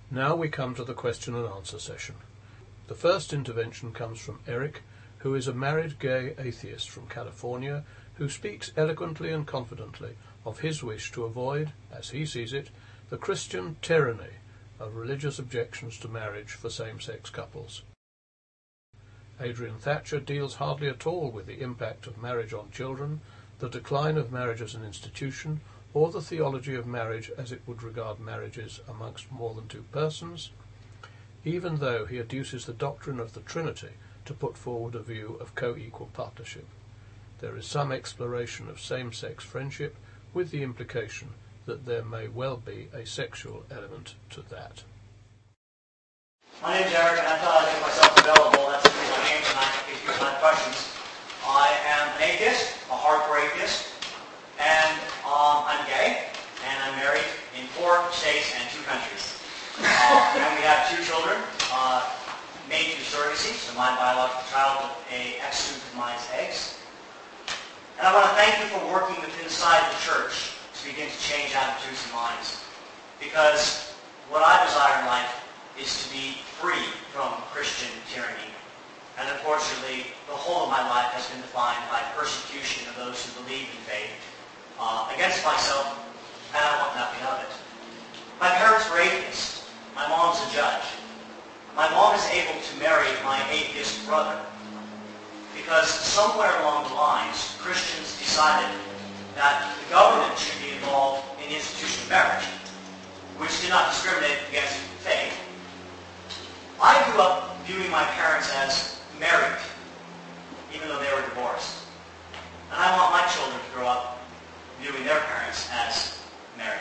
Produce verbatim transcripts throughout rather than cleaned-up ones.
Now we come to the question and answer session. The first intervention comes from Eric, who is a married gay atheist from California, who speaks eloquently and confidently of his wish to avoid, as he sees it, the Christian tyranny of religious objections to marriage for same-sex couples. Adrian Thatcher deals hardly at all with the impact of marriage on children, the decline of marriage as an institution, or the theology of marriage as it would regard marriages amongst more than two persons, even though he adduces the doctrine of the Trinity to put forward a view of co-equal partnership. There is some exploration of same-sex friendship, with the implication that there may well be a sexual element to that. My name's Eric, and I thought I'd make myself available. That's the reason I came tonight, in case people have questions. I am an atheist, a hardcore atheist, and um, I'm gay, and I'm married in four states and two countries. Uh, and we have two children, uh, made through surrogacy, so my biological child with a ex-student of mine's eggs. And I want to thank you for working with inside the church to begin to change attitudes and minds. Because what I desire in life is to be free from Christian tyranny. And unfortunately, the whole of my life has been defined by persecution of those who believe in faith uh, against myself, and I want nothing of it. My parents were atheists. My mom's a judge. My mom is able to marry my atheist brother because somewhere along the lines, Christians decided that the government should be involved in the institution of marriage, which did not discriminate against faith. I grew up viewing my parents as married, even though they were divorced. And I want my children to grow up viewing their parents as married,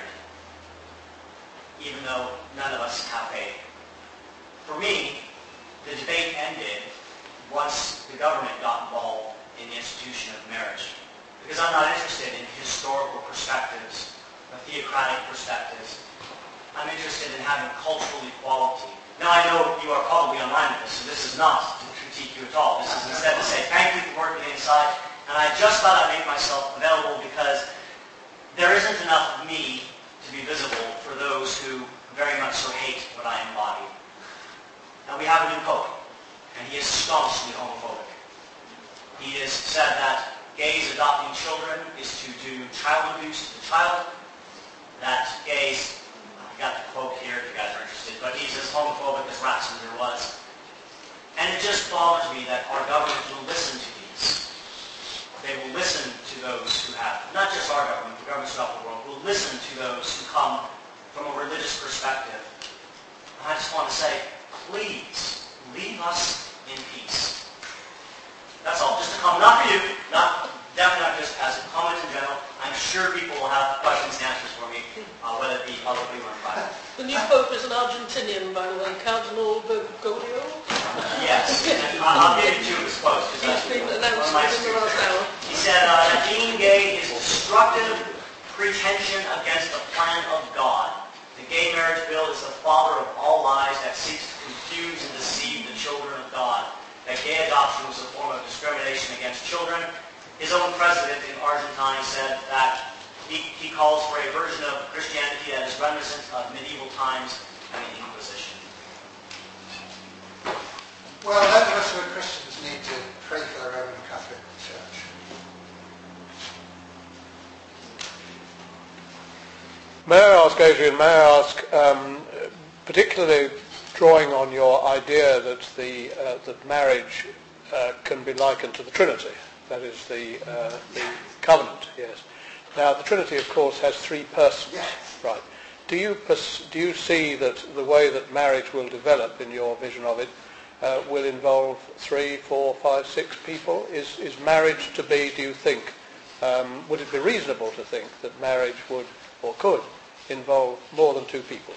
even though none of us have faith. For me, the debate ended once the government got involved in the institution of marriage, because I'm not interested in historical perspectives or theocratic perspectives. I'm interested in having cultural equality. Now, I know you are probably online with this, so this is not to critique you at all. This is instead to say thank you for working inside, and I just thought I'd make myself available because there isn't enough of me to be visible for those who very much so hate what I embody. Now, we have a new pope, and he is staunchly homophobic. He has said that gays adopting children is to do child abuse to the child, that gays, I got the quote here if you guys are interested, but he's as homophobic as Ratzinger was. And it just bothers me that our government will listen to these. They will listen to those who have, not just our government, the governments throughout the world, will listen to those who come from a religious perspective. And I just want to say, please, leave us in peace. That's all. Just a comment, not for you, not definitely not just as a comment in general. I'm sure people will have questions and answers for me, uh, whether it be publicly or in private. The new pope is an Argentinian, by the way, Cardinal Bergoglio. Yes, and I'll give you two of his quotes. He's been announced within the last hour. He said, uh, that being gay is destructive pretension against the plan of God. The gay marriage bill is the father of all lies that seeks to confuse and deceive the children of God. That gay adoption was a form of discrimination against children. His own president in Argentine said that he, he calls for a version of Christianity that is reminiscent of medieval times and the Inquisition. Well, those of us who are Christians need to pray for the Roman Catholic Church. May I ask, Adrian, may I ask, um, particularly drawing on your idea that the uh, that marriage uh, can be likened to the Trinity, that is the uh, the covenant, yes. Now, the Trinity, of course, has three persons, Yes. right? Do you pers- do you see that the way that marriage will develop in your vision of it uh, will involve three, four, five, six people? Is is marriage to be? Do you think? Um, would it be reasonable to think that marriage would or could involve more than two people?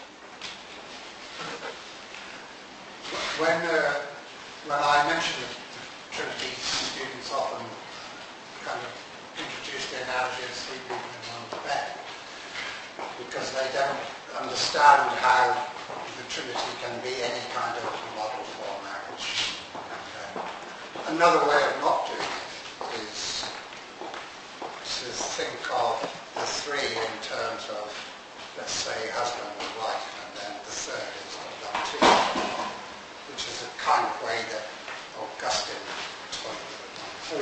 When, uh, when I mention the Trinity, students often kind of introduce the analogy of sleeping in one bed because they don't understand how the Trinity can be any kind of model for marriage. Uh, another way of not doing it is to think of the three in terms of, let's say, husband and wife, and then the third is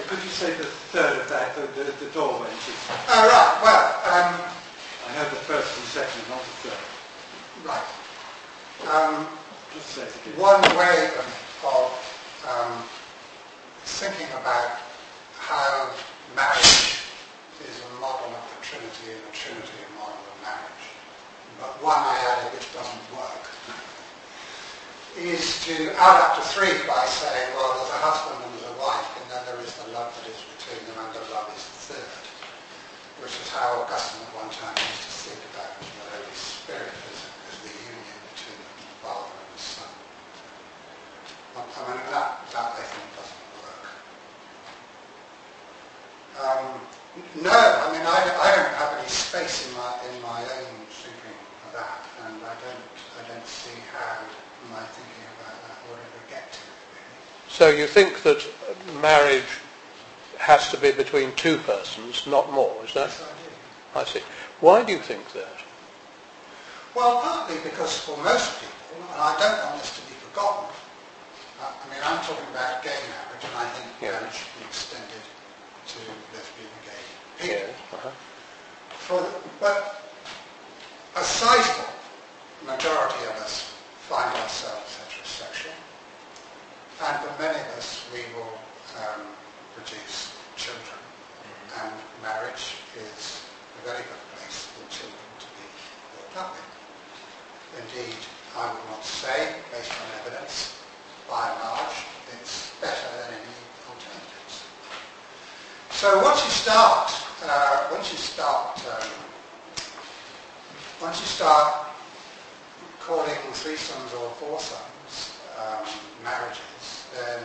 could you say the third of that, the, the, the door wenches? Oh, right. Well, um, I heard the first and second, not the third. right. Um, Just say it again. one way of, of um, thinking about how marriage is a model of the Trinity and the Trinity a model of marriage, but one I added which doesn't work, is to add up to three by saying, well, there's a husband and there's a wife, and then there is the love that is between them, and the love is the third, which is how Augustine at one time used to think about the Holy Spirit as, as the union between the Father and the Son. I mean, that, that I think doesn't work. Um, no, I mean, I, I don't have any space in my in my own thinking of that, and I don't I don't see how my thinking about that would ever get to it, really. So you think that marriage has to be between two persons, not more, is that? Yes, I do. I see. Why do you think that? Well, partly because for most people, and I don't want this to be forgotten, uh, I mean, I'm talking about gay marriage, and I think Yeah. marriage should be extended to lesbian and gay people. Yeah. Uh-huh. For the, but a sizable majority of us find ourselves heterosexual, and for many of us we will um, produce children, and marriage is a very good place for children to be brought up in. Indeed, I would not say, based on evidence, by and large, it's better than any alternatives. So once you start, uh, once you start, um, once you start calling threesomes or foursomes um, marriages, then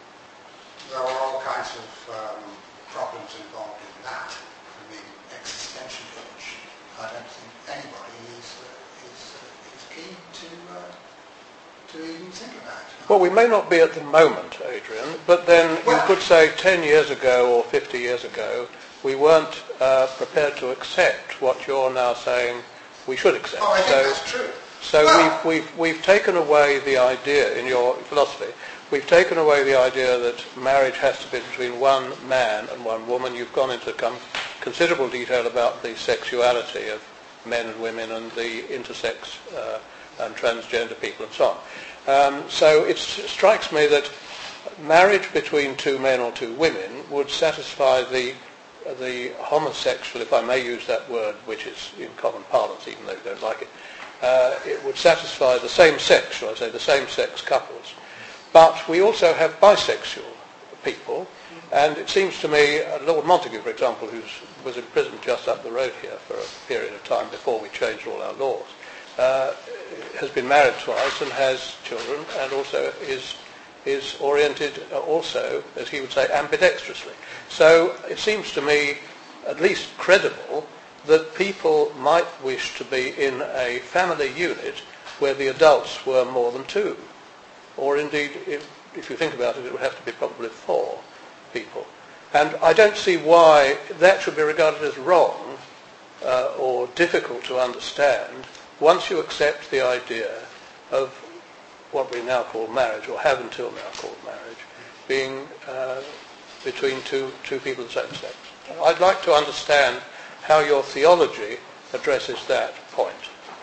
there are all kinds of um, problems involved in that. I mean, existentially, which I don't think anybody is uh, is, uh, is keen to uh, to even think about. Well, we may not be at the moment, Adrian, but then Well- you could say ten years ago or fifty years ago, we weren't uh, prepared to accept what you're now saying we should accept. Oh, I think so, that's true. so Well- we've, we've, we've taken away the idea, in your philosophy, we've taken away the idea that marriage has to be between one man and one woman. You've gone into com- considerable detail about the sexuality of men and women and the intersex uh, and transgender people and so on. Um, so it strikes me that marriage between two men or two women would satisfy the the homosexual, if I may use that word, which is in common parlance, even though you don't like it, uh, it would satisfy the same sex, shall I say, the same sex couples. But we also have bisexual people, and it seems to me, uh, Lord Montagu, for example, who was imprisoned just up the road here for a period of time before we changed all our laws, uh, has been married twice and has children, and also is is oriented also, as he would say, ambidextrously. So it seems to me at least credible that people might wish to be in a family unit where the adults were more than two. Or indeed, if, if you think about it, it would have to be probably four people. And I don't see why that should be regarded as wrong uh, or difficult to understand once you accept the idea of what we now call marriage, or have until now called marriage, being uh, between two, two people of the same sex. I'd like to understand how your theology addresses that point.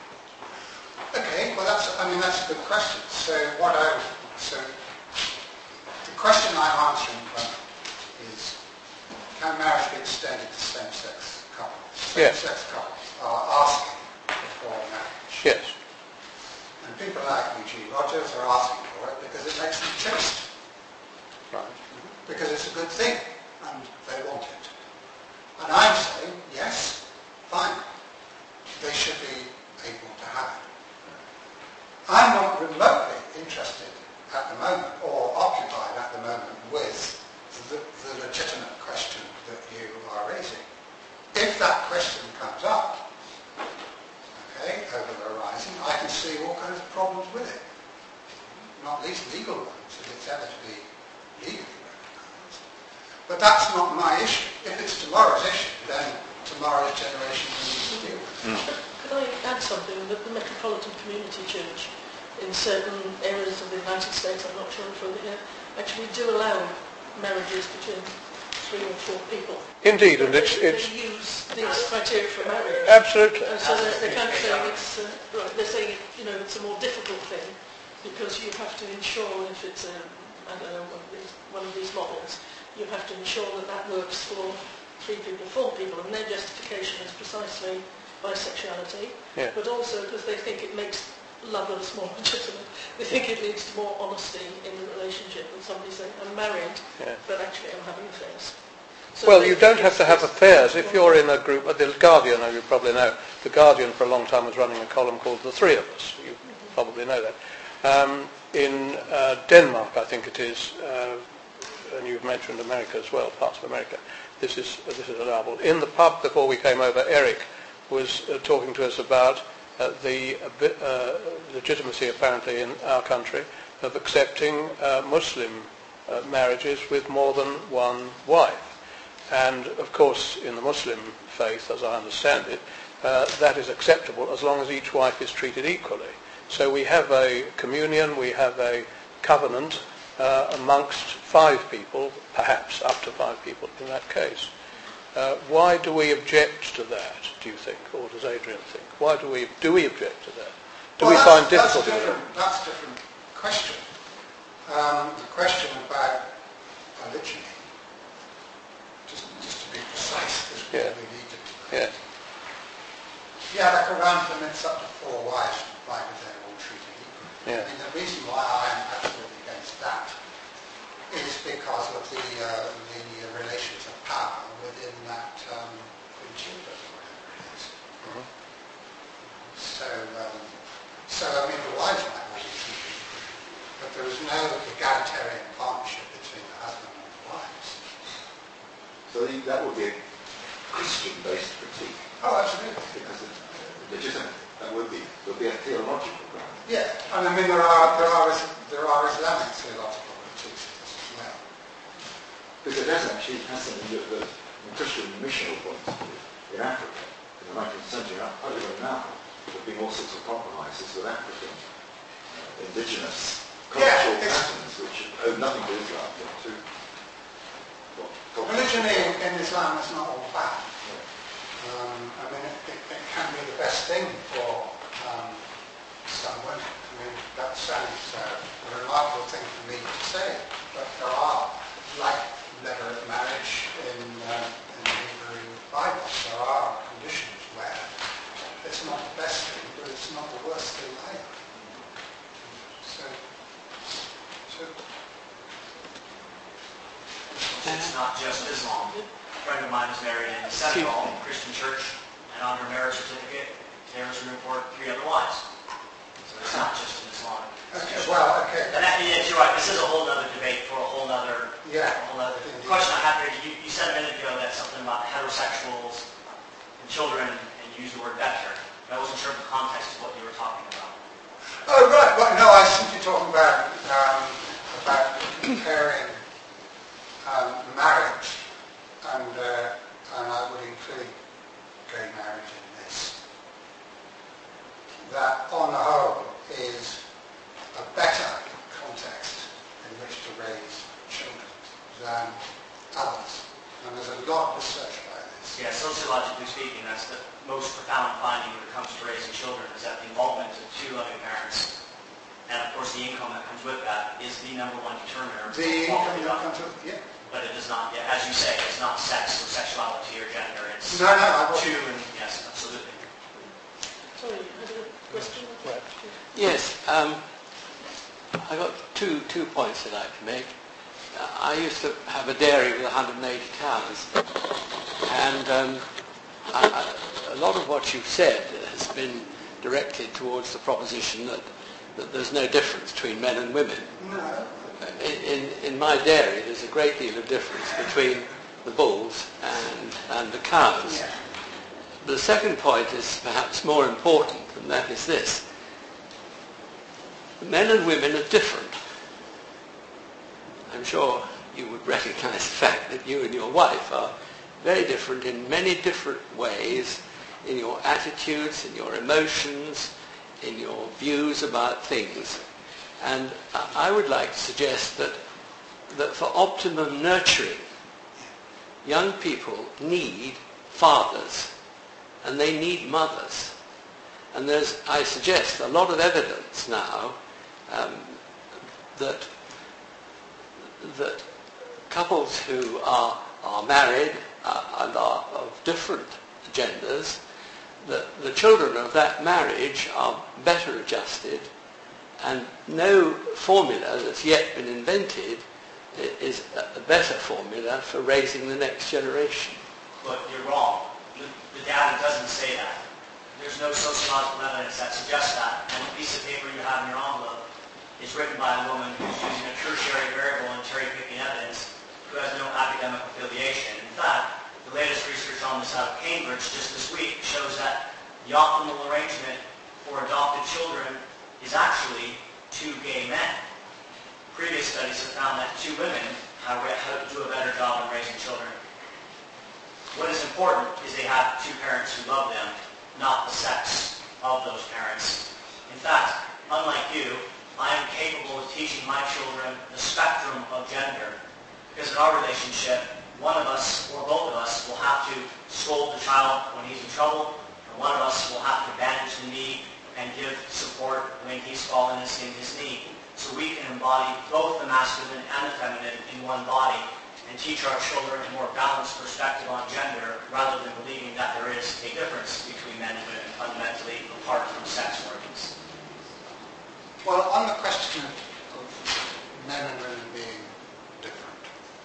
Okay, well that's, I mean, that's a good question. So what I, so the question I'm answering from is, can marriage be extended to same-sex couples? Yes. Same-sex couples are asking for marriage. Yes. And people like E G Rogers are asking for it because it makes them chaste. Right. Because it's a good thing, and they want it. And I'm saying, yes, fine. They should be able to have it. I'm not remotely interested at the moment, or occupied at the moment, with the, the legitimate question that you are raising. If that question comes up, okay, over the horizon, I can see all kinds of problems with it. Not least legal ones, if it's ever to be legally recognised. But that's not my issue. If it's tomorrow's issue, then tomorrow's generation will need to deal with it. Mm. Could I add something? That the Metropolitan Community Church in certain areas of the United States, I'm not sure if over here, actually do allow marriages between three or four people. Indeed, and They- it's, they, it's use these criteria for marriage. absolutely. And so they're, they're kind of saying it's, uh, right, they're saying, you know, it's a more difficult thing because you have to ensure if it's a, I don't know, one of these, one of these models, you have to ensure that that works for three people, four people, and their justification is precisely bisexuality, Yeah. but also because they think it makes lovers more legitimate. They think it leads to more honesty in the relationship than somebody saying, I'm married, Yeah. but actually I'm having affairs. So Well, they you think don't have it's- to have it's- affairs. If you're in a group, the Guardian, as you probably know, the Guardian for a long time was running a column called The Three of Us. You probably know that. Um, in uh, Denmark, I think it is, uh, and you've mentioned America as well, parts of America, this is, uh, this is allowable. In the pub before we came over, Eric was uh, talking to us about uh, the uh, uh, legitimacy, apparently, in our country of accepting uh, Muslim uh, marriages with more than one wife. And, of course, in the Muslim faith, as I understand it, uh, that is acceptable as long as each wife is treated equally. So we have a communion, we have a covenant uh, amongst five people, perhaps up to five people in that case. Uh, why do we object to that, do you think, or does Adrian think? Why do we do we object to that? Do Well, we that's- find difficulty that's with it? different, that's a different question. Um, the question about polygyny, just, just to be precise, because we Yeah. really need to be. Yeah, Yeah, the Quran permits up to four wives, provided they're all treated equally. Yeah. I mean, the reason why I am absolutely against that is because of the uh, the relations of power within that um, quintuple, or whatever it is. Mhm. So, um, so I mean, the wives might all be treated equally, but there is no egalitarian partnership between the husband and the wives. So I think that would be a Christian-based critique, Oh, absolutely. because it's legitimate. That would be, it would be a theological ground. Yeah, and I mean there are there are there are Islamic theological critiques of this as well. Because it has actually has something that the, the Christian missional point of view in Africa in the nineteenth century, up until now, there have been all sorts of compromises with African uh, indigenous Yeah, cultural it's- patterns which owe nothing to Islam but to what, cultural- Religion in, in Islam is not all bad. Um, I mean, it, it, it can be the best thing for um, some women. I mean, that sounds uh, a remarkable thing for me to say, but there are, like levirate marriage in, uh, in the Hebrew Bible, there are conditions where it's not the best thing, but it's not the worst thing either. So, so It's not just Islam. A friend of mine is married in Senegal, a Christian church, and on her marriage certificate, there was room for three other wives. So it's not just an Islamic. okay, well, okay. And that, yes, you're right. This is a whole other debate for a whole other, Yeah. a whole other Indeed. question I have here. You, you said a minute ago that something about heterosexuals and children, and you used the word better. I wasn't sure of the context of what you were talking about. Oh, right. Well, no, I was simply talking about um, about comparing um, marriage, and uh, and I would include gay marriage in this. That, on the whole, is a better context in which to raise children than others. And there's a lot of research about this. Yeah, sociologically speaking, that's the most profound finding when it comes to raising children, is that the involvement of two loving parents, and of course the income that comes with that, is the number one determiner of The quality income of that life. comes with, yeah. But it does not, yeah, as you say, it's not sex or sexuality or gender. It's No, no, I two wasn't. and yes, absolutely. Sorry, you had a question? Right. Yes, um, I got two two points I'd like to make. Uh, I used to have a dairy with one hundred eighty cows, and um, I, I, a lot of what you've said has been directed towards the proposition that, that there's no difference between men and women. No. In, in, in my dairy, there's a great deal of difference between the bulls and, and the cows. Yeah. But the second point is perhaps more important, and that is this. Men and women are different. I'm sure you would recognize the fact that you and your wife are very different in many different ways, in your attitudes, in your emotions, in your views about things. And I would like to suggest that, that for optimum nurturing, young people need fathers and they need mothers. And there's, I suggest, a lot of evidence now um, that that couples who are, are married uh, and are of different genders, that the children of that marriage are better adjusted, and no formula that's yet been invented is a better formula for raising the next generation. But you're wrong. The, the data doesn't say that. There's no sociological evidence that suggests that. And the piece of paper you have in your envelope is written by a woman who's using a tertiary variable and cherry-picking evidence who has no academic affiliation. In fact, the latest research on this out of Cambridge just this week shows that the optimal arrangement for adopted children is actually two gay men. Previous studies have found that two women have how to do a better job in raising children. What is important is they have two parents who love them, not the sex of those parents. In fact, unlike you, I am capable of teaching my children the spectrum of gender, because in our relationship, one of us or both of us will have to scold the child when he's in trouble, and one of us will have to bandage the knee and give support when he's fallen and skinned his knee. So we can embody both the masculine and the feminine in one body and teach our children a more balanced perspective on gender rather than believing that there is a difference between men and women fundamentally apart from sex organs. Well, on the question of, of men and women being different,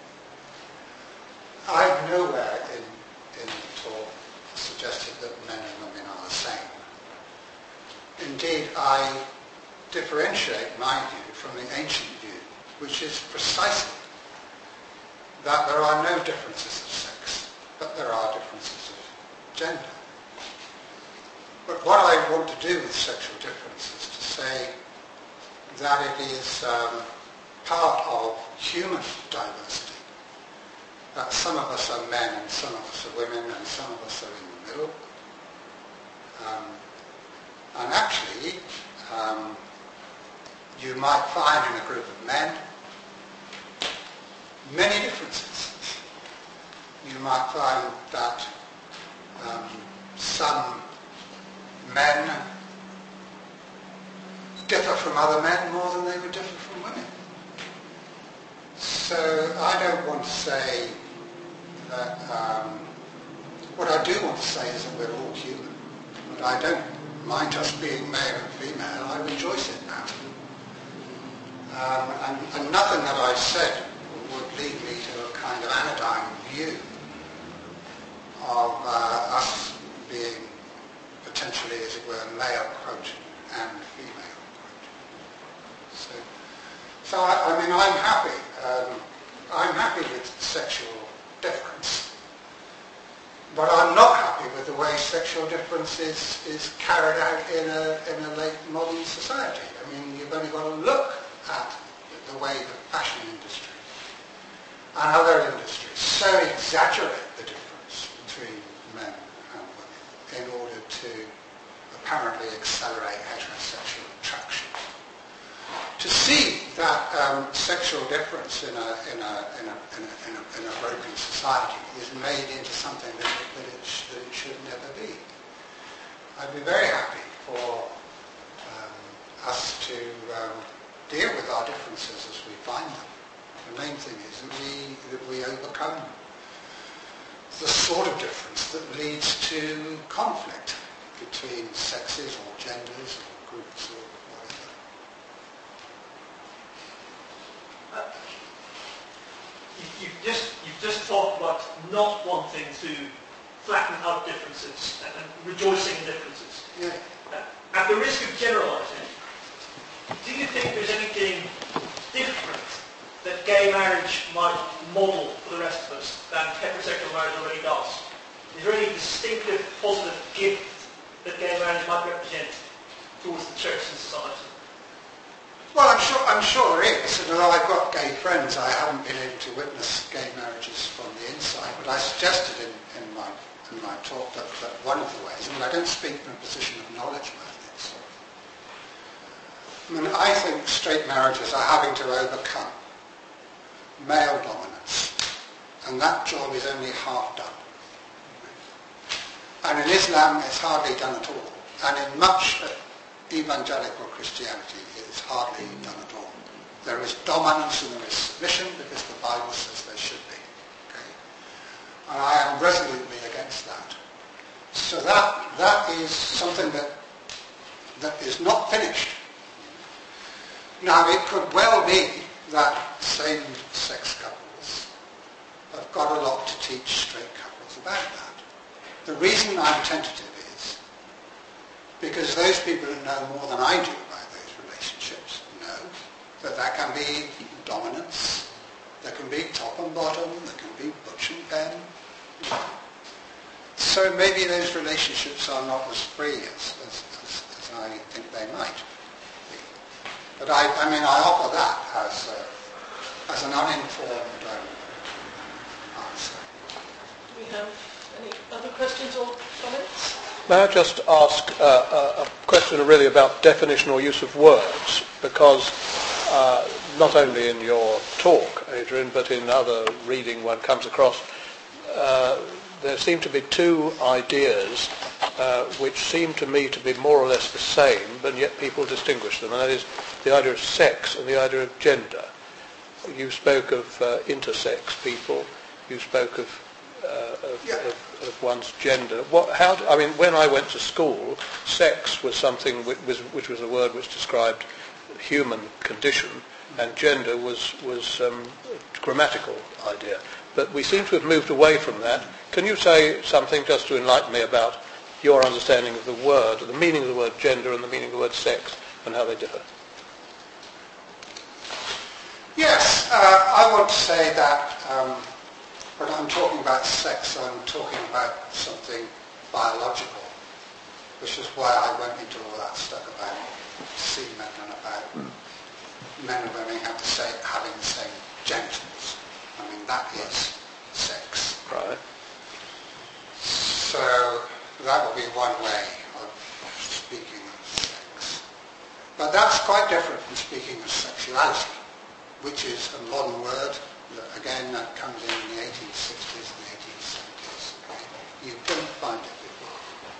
I've nowhere in, in the talk suggested that men and women are the same. Indeed, I differentiate my view from the ancient view, which is precisely that there are no differences of sex, but there are differences of gender. But what I want to do with sexual difference is to say that it is um, part of human diversity, that some of us are men and some of us are women and some of us are in the middle. Um, and actually, um, you might find in a group of men many differences. You might find that um, some men differ from other men more than they would differ from women. So I don't want to say that, um, what I do want to say is that we're all human. But I don't mind us being male and female. I rejoice in that. Um, and, and nothing that I've said would lead me to a kind of anodyne view of uh, us being potentially, as it were, male quote and female quote. So, so I, I mean, I'm happy. Um, I'm happy with sexual difference, but I'm not happy with the way sexual difference is, is carried out in a in a late modern society. I mean, you've only got to look at the way the fashion industry and other industries so exaggerate the difference between men and women in order to apparently accelerate heterosexual attraction. To see that um, sexual difference in a, in, a, in, a, in, a, in, a, in a broken society is made into something that it, that it, sh- that it should never be. I'd be very happy for um, us to um, deal with our differences as we find them. The main thing is that we, that we overcome the sort of difference that leads to conflict between sexes or genders or groups or whatever. Uh, you, you've, just, you've just talked about not wanting to flatten out differences and, and rejoicing in differences. Yeah. Uh, at the risk of generalising, do you think there's anything different that gay marriage might model for the rest of us than heterosexual marriage already does? Is there any distinctive positive gift that gay marriage might represent towards the church and society? Well, I'm sure, I'm sure there is. And although I've got gay friends, I haven't been able to witness gay marriages from the inside. But I suggested in, in, my, in my talk that, that one of the ways, I mean, I don't speak from a position of knowledge about this. I mean, I think straight marriages are having to overcome male dominance and that job is only half done. And in Islam, it's hardly done at all. And in much evangelical Christianity, it's hardly done at all. There is dominance and there is submission because the Bible says there should be. Okay? And I am resolutely against that. So that that is something that that is not finished. Now, it could well be that same-sex couples have got a lot to teach straight couples about that. The reason I'm tentative is because those people who know more than I do about those relationships know that there can be dominance, there can be top and bottom, there can be butch and pen. So maybe those relationships are not as free as, as, as, as I think they might be. But I, I mean, I offer that as, uh, as an uninformed um, answer. Do we have any other questions or comments? May I just ask uh, a, a question really about definition or use of words? Because uh, not only in your talk, Adrian, but in other reading one comes across, uh, there seem to be two ideas uh, which seem to me to be more or less the same, but yet people distinguish them, and that is the idea of sex and the idea of gender. You spoke of uh, intersex people, you spoke of Uh, of, yeah. of, of one's gender. What? How? Do, I mean, when I went to school, sex was something which was, which was a word which described human condition, and gender was was um, a grammatical idea. But we seem to have moved away from that. Can you say something just to enlighten me about your understanding of the word, the meaning of the word gender, and the meaning of the word sex, and how they differ? Yes, uh, I want to say that. Um, When I'm talking about sex, I'm talking about something biological, which is why I went into all that stuff about semen and about mm. men and women have the same, having the same genitals. I mean, that is sex. Right. So that would be one way of speaking of sex. But that's quite different from speaking of sexuality, which is a modern word. Again, that comes in the eighteen sixties and the eighteen seventies. Okay? You don't find it before.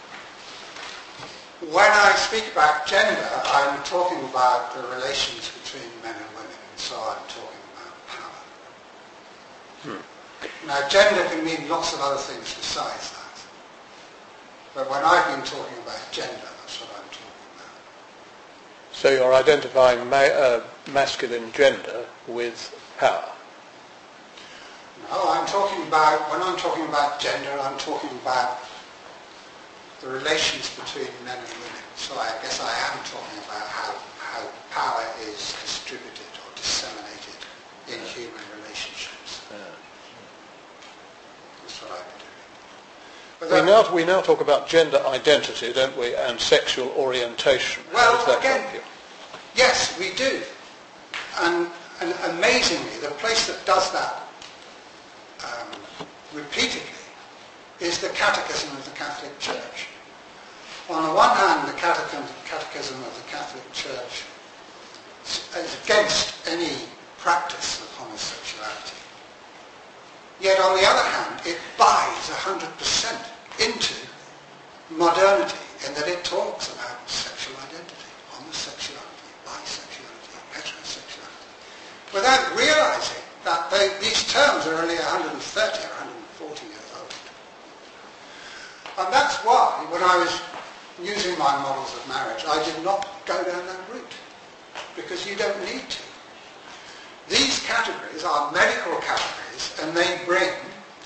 When I speak about gender, I'm talking about the relations between men and women, and so I'm talking about power. Hmm. Now, gender can mean lots of other things besides that. But when I've been talking about gender, that's what I'm talking about. So you're identifying ma- uh, masculine gender with power? No, I'm talking about, when I'm talking about gender, I'm talking about the relations between men and women. So I guess I am talking about how, how power is distributed or disseminated in yeah. human relationships. Yeah. That's what I'm doing. But we, now, we now talk about gender identity, don't we, and sexual orientation. Well, How does that again, help you? Yes, we do. And, and amazingly, the place that does that Um, repeatedly is the Catechism of the Catholic Church. On the one hand, the Catechism of the Catholic Church is against any practice of homosexuality. Yet on the other hand, it buys one hundred percent into modernity in that it talks about sexual identity, homosexuality, bisexuality, heterosexuality, without realizing that they, these terms are only one hundred thirty or one hundred forty years old. And that's why, when I was using my models of marriage, I did not go down that route, because you don't need to. These categories are medical categories, and they bring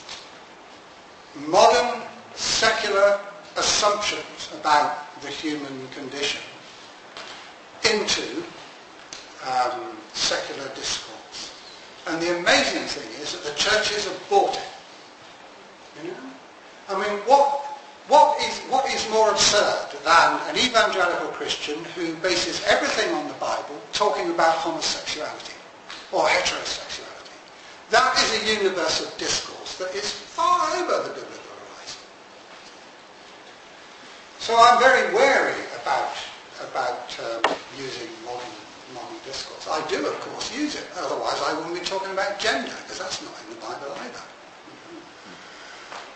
modern secular assumptions about the human condition into um, secular discourse. And the amazing thing is that the churches have bought it. You know? I mean, what, what, is, what is more absurd than an evangelical Christian who bases everything on the Bible talking about homosexuality or heterosexuality? That is a universe of discourse that is far over the biblical horizon. So I'm very wary about, about um, using modern modern discourse. I do, of course, use it. Otherwise, I wouldn't be talking about gender, because that's not in the Bible either.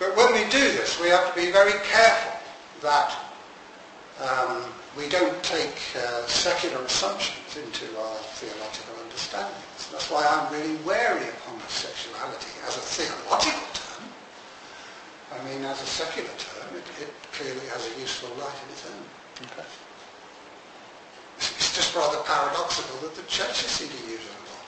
But when we do this, we have to be very careful that um, we don't take uh, secular assumptions into our theological understandings. That's why I'm really wary of homosexuality as a theological term. I mean, as a secular term, it, it clearly has a useful right of its own. Okay. It's just rather paradoxical that the churches seem to use it a lot.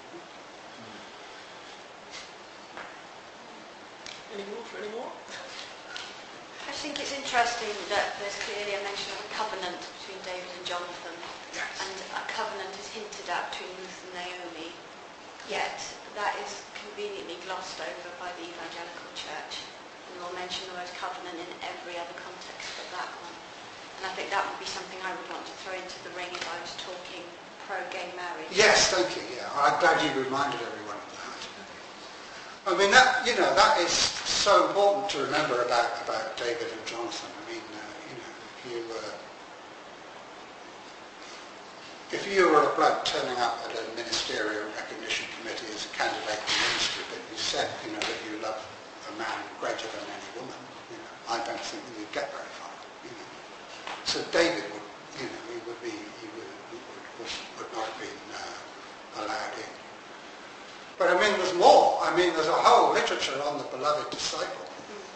Any more for any more? I think it's interesting that there's clearly a mention of a covenant between David and Jonathan. Yes. And a covenant is hinted at between Ruth and Naomi. Yet that is conveniently glossed over by the evangelical church. And they'll mention the word covenant in every other context but that one. And I think that would be something I would want to throw into the ring if I was talking pro-gay marriage. Yes, thank you. Yeah, I'm glad you reminded everyone of that. I mean, that, you know, that is so important to remember about, about David and Jonathan. I mean, uh, you know, if you uh, if you were a bloke turning up at a ministerial recognition committee as a candidate for ministry, but you said, you know, that you love a man greater than any woman, you know, I don't think that you'd get very far. You know. So David would, you know, he would be, he would, he would, would, would not have been uh, allowed in. But I mean, there's more. I mean, there's a whole literature on the beloved disciple,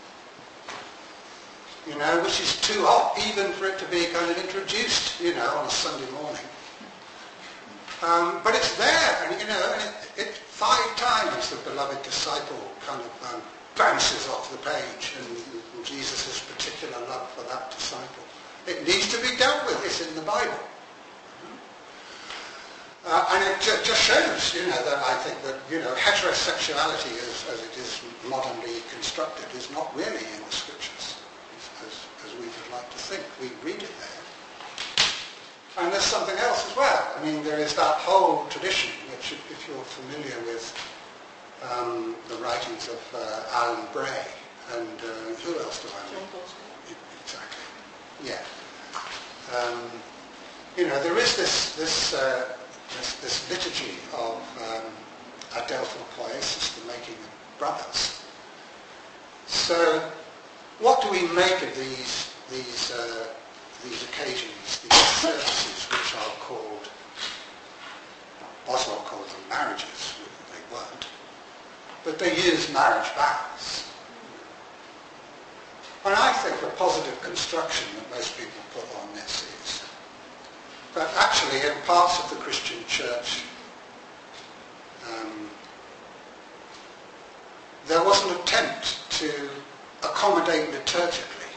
you know, which is too hot even for it to be kind of introduced, you know, on a Sunday morning. Um, but it's there, and you know, and it, it five times the beloved disciple kind of um, bounces off the page, and, and Jesus' particular love for that disciple. It needs to be dealt with. It's in the Bible. Uh, and it ju- just shows, you know, that I think that, you know, heterosexuality as, as it is modernly constructed is not really in the scriptures, as, as we would like to think. We read it there. And there's something else as well. I mean, there is that whole tradition, which if, if you're familiar with um, the writings of uh, Alan Bray, and uh, who else do I know? John Paul Smith. Exactly. Yeah. Um, you know, there is this, this uh, This, this liturgy of um, adelphal poiesis, the making of brothers. So, what do we make of these these uh, these occasions, these services, which are called, Boswell called them marriages? They weren't, but they use marriage vows. And I think the positive construction that most people put on this is that actually in parts of the Christian church um, there was an attempt to accommodate liturgically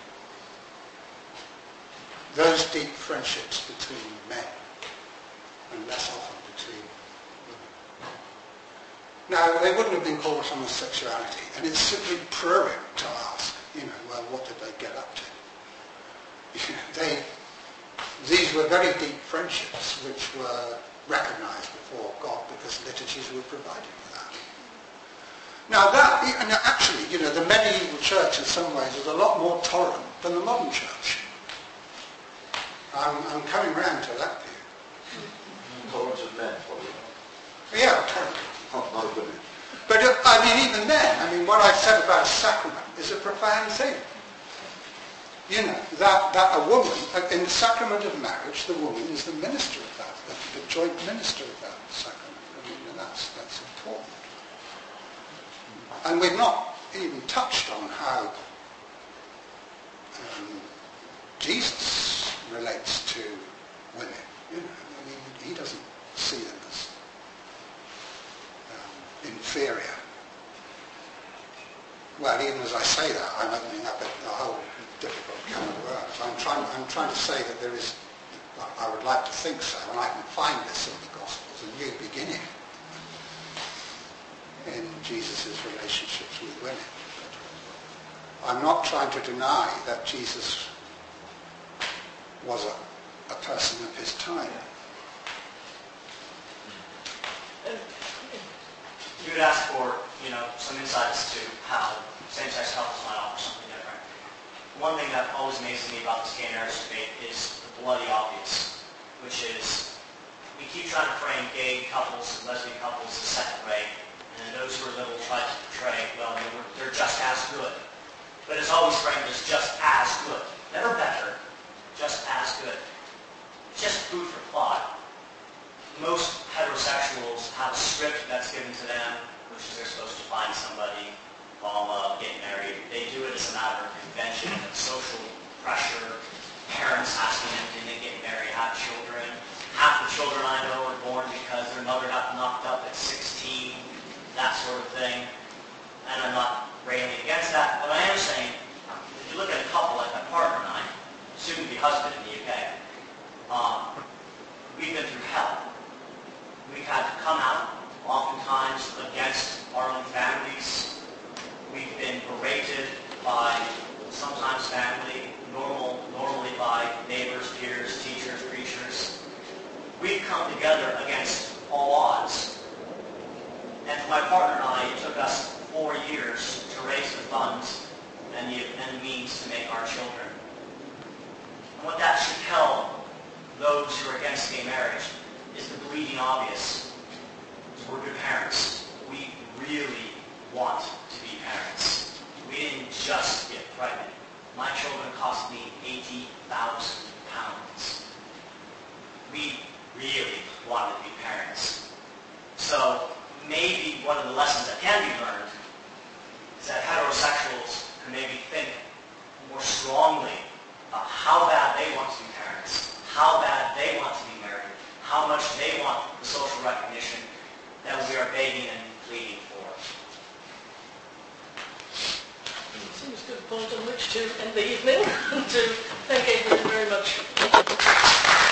those deep friendships between men and less often between women. Now, they wouldn't have been called homosexuality, and it's simply prurient to ask, you know, well, what did they get up to? You know, they These were very deep friendships which were recognized before God because liturgies were provided for that. Now that, and actually, you know, the medieval church in some ways was a lot more tolerant than the modern church. I'm, I'm coming round to that view. Tolerance of men, probably. Yeah, tolerant. Not, not of women. But uh, I mean, even then, I mean, what I said about sacrament is a profound thing. You know, that, that a woman, in the sacrament of marriage, the woman is the minister of that, the, the joint minister of that sacrament. I mean, that's, that's important. And we've not even touched on how um, Jesus relates to women. You know, I mean, he doesn't see them as um, inferior. Well, even as I say that, I'm opening up a, a whole difficult can of worms. I'm trying, I'm trying to say that there is, I would like to think so, and I can find this in the Gospels, a new beginning in Jesus' relationships with women. But I'm not trying to deny that Jesus was a, a person of his time. You would ask for, you know, some insights to how same-sex couples might offer something different. One thing that always amazes me about this gay marriage debate is the bloody obvious, which is we keep trying to frame gay couples and lesbian couples as second rate, and those who are liberal try to portray, well, they're, they're just as good. but it's always framed as just as good. Never better, just as good. It's just food for thought. Most heterosexuals have a script that's given to them, which is they're supposed to find somebody, fall in love, get married. They do it as a matter of convention and social pressure. Parents asking them, can they get married, have children? Half the children I know are born because their mother got knocked up at sixteen, that sort of thing. And I'm not railing against that, but I am saying, if you look at a couple like my partner and I, soon-to-be husband in the U K, um, we've been through hell. We've had to come out, oftentimes, against our own families. We've been berated by sometimes family, normal, normally by neighbors, peers, teachers, preachers. We've come together against all odds. And for my partner and I, it took us four years to raise the funds and the, and the means to make our children. And what that should tell those who are against gay marriage is the bleeding obvious. We're good parents. We really want to be parents. We didn't just get pregnant. My children cost me eighty thousand pounds. We really wanted to be parents. So maybe one of the lessons that can be learned is that heterosexuals can maybe think more strongly about how bad they want to be parents, how bad they want to be married, how much they want the social recognition that we are begging and pleading for. Seems a good point on which to end the evening and to thank everyone very much.